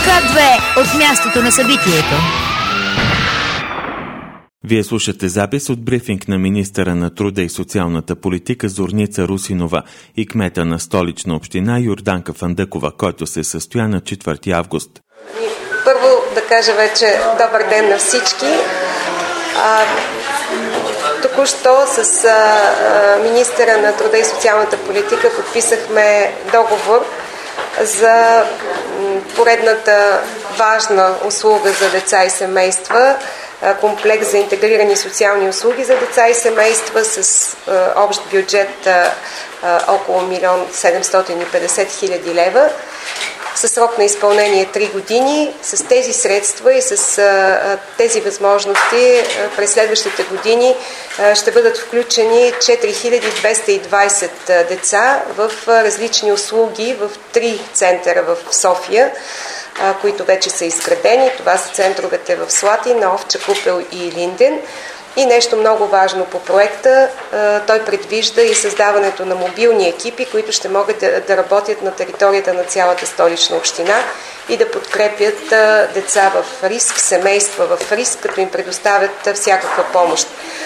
К2 от мястото на събитието. Вие слушате запис от брифинг на министъра на труда и социалната политика Зорница Русинова и кмета на Столична община Йорданка Фандъкова, който се състоя на 4 август. Първо да кажа вече добър ден на всички. Току-що с министъра на труда и социалната политика подписахме договор за поредната важна услуга за деца и семейства, комплекс за интегрирани социални услуги за деца и семейства с общ бюджет около 1 750 000 лева, със срок на изпълнение 3 години. С тези средства и с тези възможности през следващите години ще бъдат включени 4220 деца в различни услуги в 3 центъра в София, които вече са изградени. Това са центровете в Слатина, Овча купел и Линден. И нещо много важно по проекта, той предвижда и създаването на мобилни екипи, които ще могат да работят на територията на цялата Столична община и да подкрепят деца в риск, семейства в риск, като им предоставят всякаква помощ.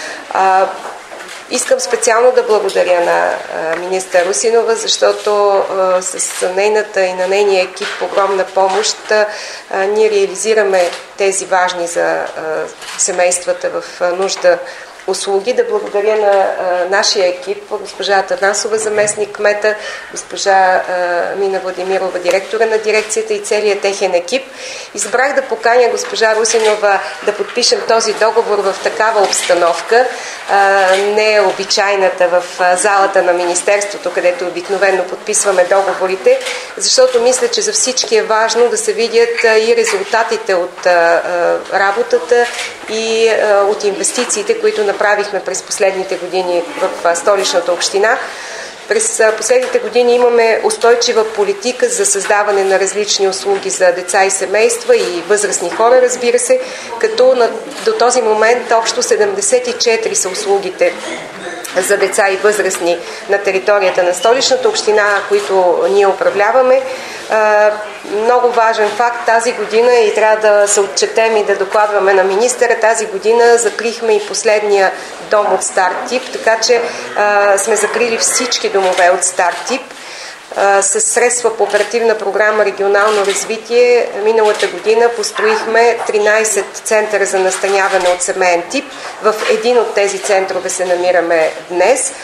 Искам специално да благодаря на министър Русинова, защото с нейната и на нейния екип огромна помощ ние реализираме тези важни за семействата в нужда услуги. Да благодаря на нашия екип, госпожа Атанасова, заместник кмета, госпожа Мина Владимирова, директора на дирекцията и целият техен екип. Избрах да поканя госпожа Русинова да подпишем този договор в такава обстановка, не е обичайната в залата на Министерството, където обикновено подписваме договорите, защото мисля, че за всички е важно да се видят и резултатите от работата и от инвестициите, които направихме през последните години в Столичната община. През последните години имаме устойчива политика за създаване на различни услуги за деца и семейства и възрастни хора, разбира се, като до този момент общо 74 са услугите за деца и възрастни на територията на Столичната община, които ние управляваме. Много важен факт тази година и трябва да се отчетем и да докладваме на министъра. Тази година закрихме и последния дом от стар тип, така че сме закрили всички домове от стар тип. С средства по оперативна програма регионално развитие миналата година построихме 13 центъра за настаняване от семейен тип. В един от тези центрове се намираме днес.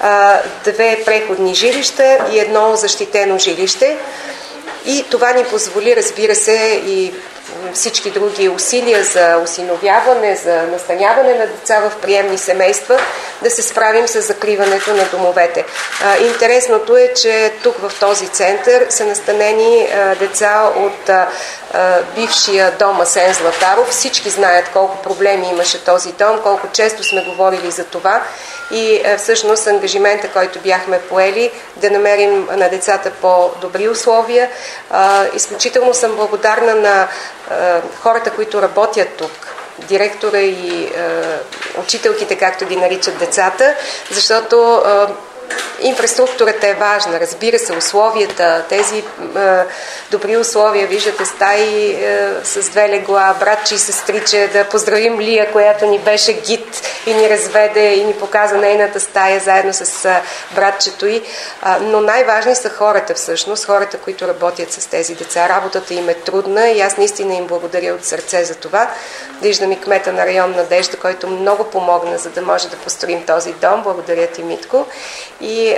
2 преходни жилища и 1 защитено жилище. И това ни позволи, разбира се, и всички други усилия за осиновяване, за настаняване на деца в приемни семейства, да се справим с закриването на домовете. Интересното е, че тук в този център са настанени деца от бившия дом Асен Златаров. Всички знаят колко проблеми имаше този дом, колко често сме говорили за това и всъщност ангажимента, който бяхме поели, да намерим на децата по-добри условия. Изключително съм благодарна на хората, които работят тук, директора и учителките, както ги наричат децата, защото инфраструктурата е важна, разбира се, условията, тези добри условия, виждате стаи с 2 легла, братче и сестриче, да поздравим Лия, която ни беше гид и ни разведе и ни показа нейната стая заедно с братчето й. Но най-важни са хората всъщност, хората, които работят с тези деца. Работата им е трудна и аз наистина им благодаря от сърце за това. Виждам и кмета на район Надежда, който много помогна, за да може да построим този дом. Благодаря ти, Митко. И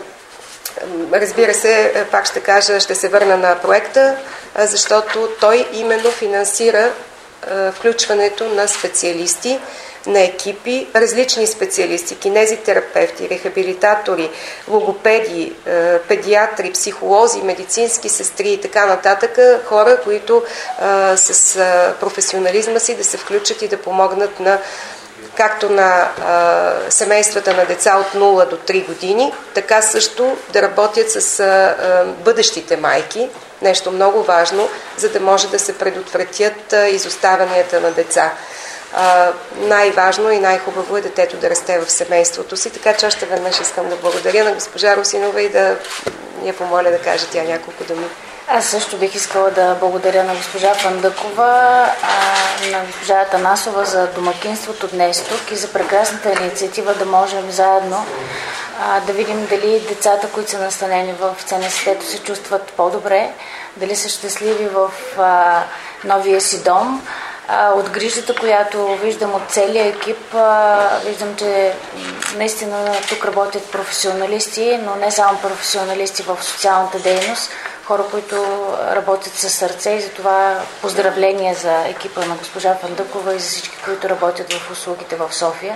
разбира се, пак ще кажа, ще се върна на проекта, защото той именно финансира включването на специалисти, на екипи, различни специалисти, кинезитерапевти, рехабилитатори, логопеди, педиатри, психолози, медицински сестри и така нататък, хора, които с професионализма си да се включат и да помогнат на както на семействата на деца от 0 до 3 години, така също да работят с бъдещите майки, нещо много важно, за да може да се предотвратят изоставянията на деца. Най-важно и най-хубаво е детето да расте в семейството си, така че още веднъж искам да благодаря на госпожа Русинова и да я помоля да каже тя няколко думи. Аз също бих искала да благодаря на госпожа Фандъкова, на госпожа Атанасова за домакинството днес тук и за прекрасната инициатива да можем заедно да видим дали децата, които са настанени в ЦНСТ-то, се чувстват по-добре, дали са щастливи в новия си дом. От грижата, която виждам от целия екип, виждам, че наистина тук работят професионалисти, но не само професионалисти в социалната дейност, хора, които работят със сърце, и затова поздравления за екипа на госпожа Фандъкова и за всички, които работят в услугите в София.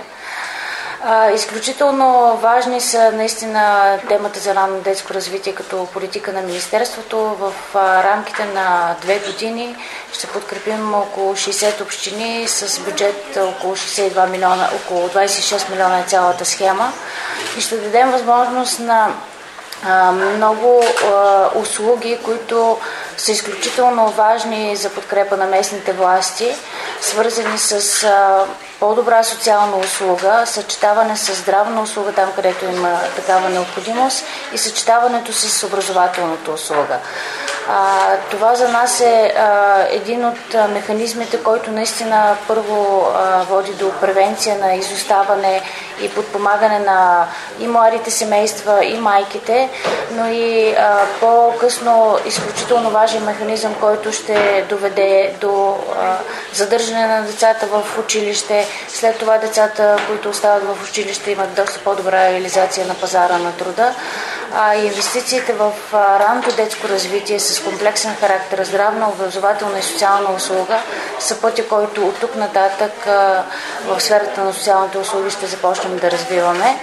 Изключително важни са наистина темата за ранно детско развитие като политика на Министерството. В рамките на 2 години ще подкрепим около 60 общини с бюджет около 62 милиона, около 26 милиона е цялата схема и ще дадем възможност на много услуги, които са изключително важни за подкрепа на местните власти, свързани с по-добра социална услуга, съчетаване с здравна услуга там, където има такава необходимост и съчетаването с образователната услуга. Това за нас е един от механизмите, който наистина първо води до превенция на изоставане и подпомагане на и младите семейства, и майките, но и по-късно изключително важен механизъм, който ще доведе до задържане на децата в училище. След това децата, които остават в училище, имат доста по-добра реализация на пазара на труда. Инвестициите в ранното детско развитие с комплексен характер, здравна, образователна и социална услуга са пътя, който от тук нататък в сферата на социалните услуги ще започнем да развиваме.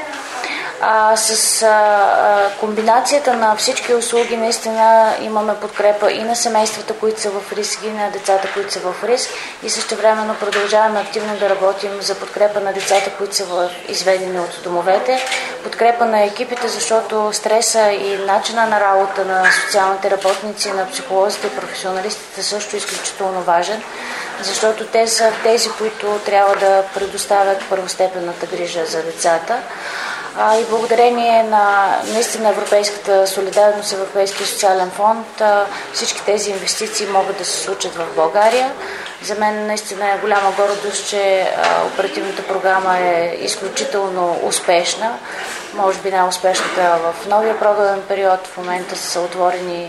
С комбинацията на всички услуги наистина имаме подкрепа и на семействата, които са в риск, и на децата, които са в риск, и същевременно продължаваме активно да работим за подкрепа на децата, които са изведени от домовете, подкрепа на екипите, защото стреса и начина на работа на социалните работници, на психолозите и професионалистите също е изключително важен, защото те са тези, които трябва да предоставят първостепенната грижа за децата. И благодарение на наистина европейската солидарност, Европейския социален фонд, всички тези инвестиции могат да се случат в България. За мен наистина е голяма гордост, че оперативната програма е изключително успешна. Може би най-успешната в новия програмен период. В момента са отворени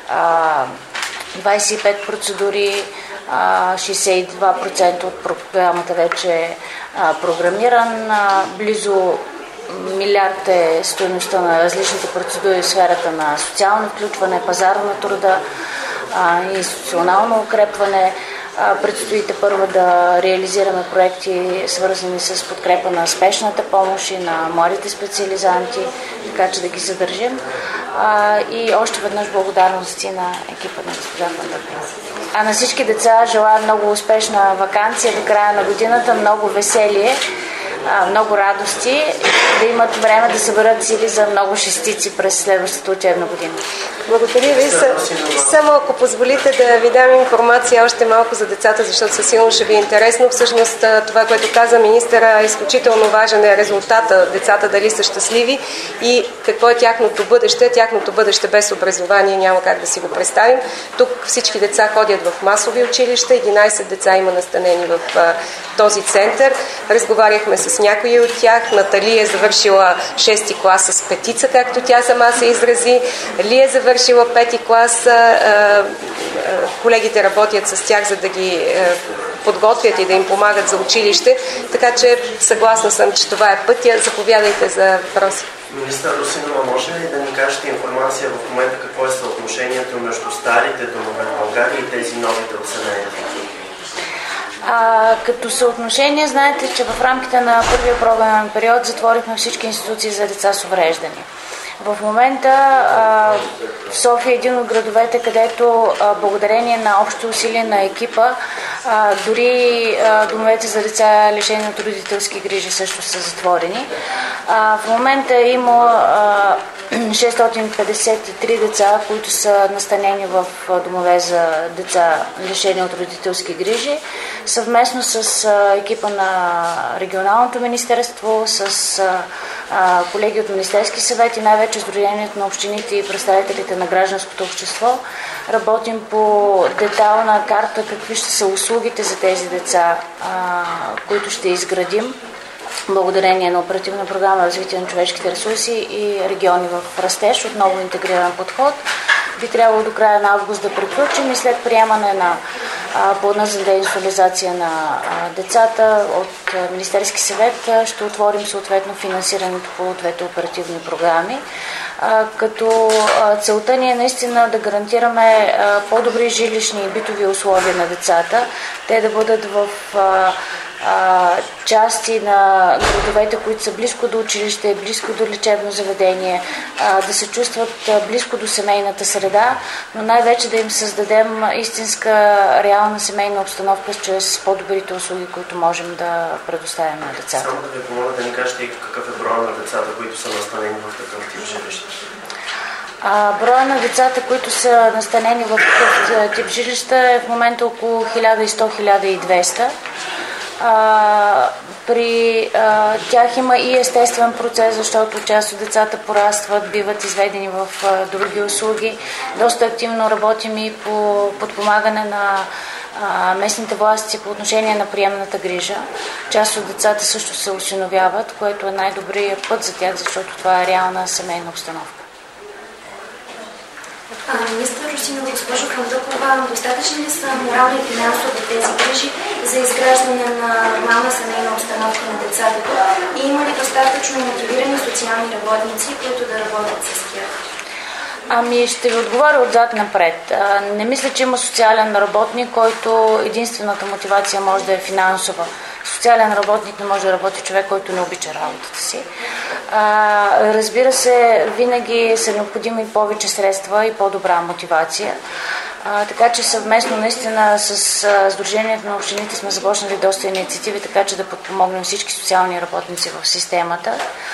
25 процедури, 62% от програмата вече е програмиран, близо милиард е стойността на различните процедури в сферата на социално включване, пазар на труда, институционално укрепване. Предстоите първо да реализираме проекти, свързани с подкрепа на спешната помощ и на младите специализанти, така че да ги задържим. И още веднъж благодарности на екипа на госпожа Фандъкова. А на всички деца желая много успешна ваканция до края на годината, много веселие, много радости, да имат време да съберат сили за много шестици през следващата учебна година. Благодаря ви. Само ако позволите да ви дам информация още малко за децата, защото със сигурно ще ви е интересно. Всъщност това, което каза министъра, е изключително важен е резултата, децата дали са щастливи и какво е тяхното бъдеще. Тяхното бъдеще без образование няма как да си го представим. Тук всички деца ходят в масови училища, 11 деца има настанени в този център. Разговаряхме с някои от тях. Натали е завършила 6-ти клас с петица, както тя сама се изрази. Ли е завършила 5-ти клас. Колегите работят с тях, за да ги подготвят и да им помагат за училище. Така че съгласна съм, че това е пътя. Заповядайте за въпроси. Министър Русинова, може ли да ни кажете информация в момента какво е съотношението между старите домове в България и тези новите отселени? Като съотношение, знаете, че в рамките на първия програмен период затворихме всички институции за деца с увреждания. В момента София е един от градовете, където благодарение на общо усилие на екипа Дори домовете за деца лишени от родителски грижи също са затворени. В момента има 653 деца, които са настанени в домове за деца лишени от родителски грижи. Съвместно с екипа на регионалното министерство, с колеги от Министерски съвет и най-вече Сдружението на общините и представителите на гражданското общество работим по детайлна карта какви ще са услугите за тези деца, които ще изградим благодарение на Оперативна програма развитие на човешките ресурси и региони в растеж, отново интегриран подход. Би трябвало до края на август да приключим и след приемане на плана за деинституализация на децата от Министерски съвет ще отворим съответно финансирането по двете оперативни програми. Като целта ни е наистина да гарантираме по-добри жилищни и битови условия на децата, те да бъдат в части на градовете, които са близко до училище, близко до лечебно заведение, да се чувстват близко до семейната среда, но най-вече да им създадем истинска, реална семейна обстановка чрез по-добрите услуги, които можем да предоставим на децата. Само да ви помоля да ни кажете какъв е броя на децата, които са настанени в такъв тип жилища? Броя на децата, които са настанени в такъв тип жилища е в момента около 1100-1200. При тях има и естествен процес, защото част от децата порастват, биват изведени в други услуги. Доста активно работим и по подпомагане на местните власти по отношение на приемната грижа. Част от децата също се осиновяват, което е най-добрият път за тях, защото това е реална семейна обстановка. Министър Русинова, госпожо Фандъкова, достатъчни ли са морално и финансово тези грижи за изграждане на нормална семейна обстановка на децата? И има ли достатъчно мотивирани социални работници, които да работят с тях? Ще ви отговоря отзад напред. Не мисля, че има социален работник, който единствената мотивация може да е финансова. Социален работник не може да работи човек, който не обича работата си. Разбира се, винаги са необходими повече средства и по-добра мотивация. Така че съвместно наистина с Сдружението на общините сме започнали доста инициативи, така че да подпомогнем всички социални работници в системата.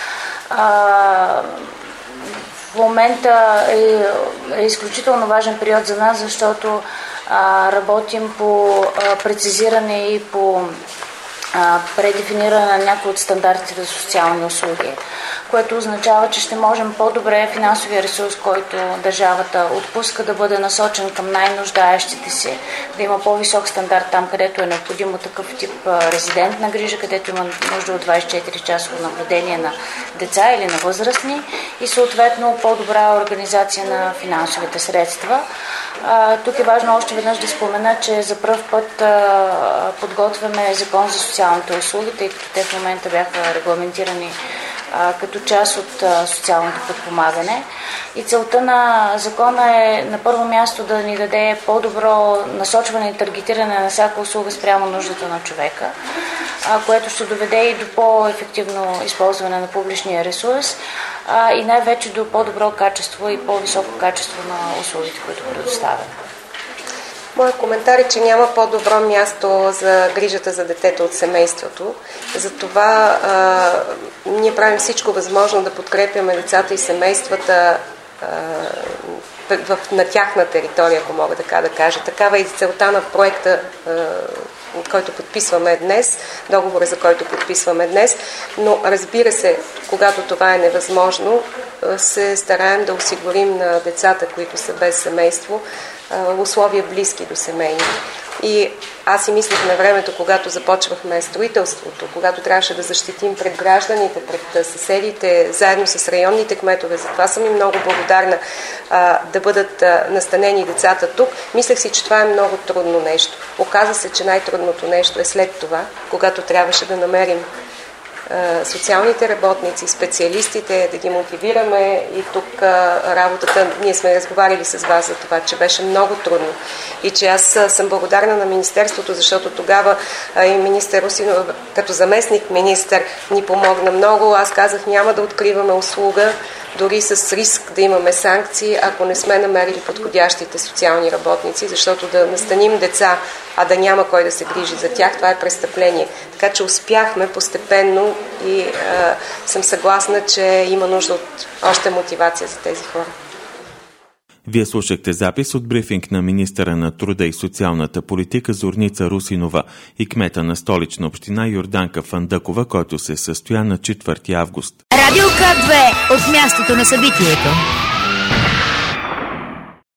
В момента е изключително важен период за нас, защото работим по прецизиране и по предефиниране на някои от стандартите за социални услуги, което означава, че ще можем по-добре финансовия ресурс, който държавата отпуска, да бъде насочен към най-нуждаещите си, да има по-висок стандарт там, където е необходимо такъв тип резидентна грижа, където има нужда от 24-часово наблюдение на деца или на възрастни и съответно по-добра организация на финансовите средства. Тук е важно още веднъж да спомена, че за пръв път подготвяме закон за социалните услуги, тъй като те в момента бяха регламентирани като част от социалното подпомагане. И целта на закона е на първо място да ни даде по-добро насочване и таргетиране на всяка услуга спрямо нуждата на човека, което ще доведе и до по-ефективно използване на публичния ресурс и най-вече до по-добро качество и по-високо качество на услугите, които предоставяме. Моят коментар е, че няма по-добро място за грижата за детето от семейството. Затова ние правим всичко възможно да подкрепяме децата и семействата на тяхна територия, ако мога така да кажа. Такава е и целта на проекта, който подписваме днес, договора, за който подписваме днес, но разбира се, когато това е невъзможно, се стараем да осигурим на децата, които са без семейство, условия близки до семейни. И аз си мислих на времето, когато започвахме строителството, когато трябваше да защитим пред гражданите, пред съседите, заедно с районните кметове, затова съм и много благодарна да бъдат настанени децата тук. Мислех си, че това е много трудно нещо. Оказа се, че най-трудното нещо е след това, когато трябваше да намерим социалните работници, специалистите, да ги мотивираме и тук работата, ние сме разговаряли с вас за това, че беше много трудно и че аз съм благодарна на Министерството, защото тогава и министър Русинова като заместник министър ни помогна много. Аз казах, няма да откриваме услуга, дори с риск да имаме санкции, ако не сме намерили подходящите социални работници, защото да настаним деца, а да няма кой да се грижи за тях, това е престъпление. Така че успяхме постепенно и съм съгласна, че има нужда от още мотивация за тези хора. Вие слушахте запис от брифинг на министъра на труда и социалната политика Зорница Русинова и кмета на Столична община Йорданка Фандъкова, който се състоя на 4 август. Радио К2 от мястото на събитието.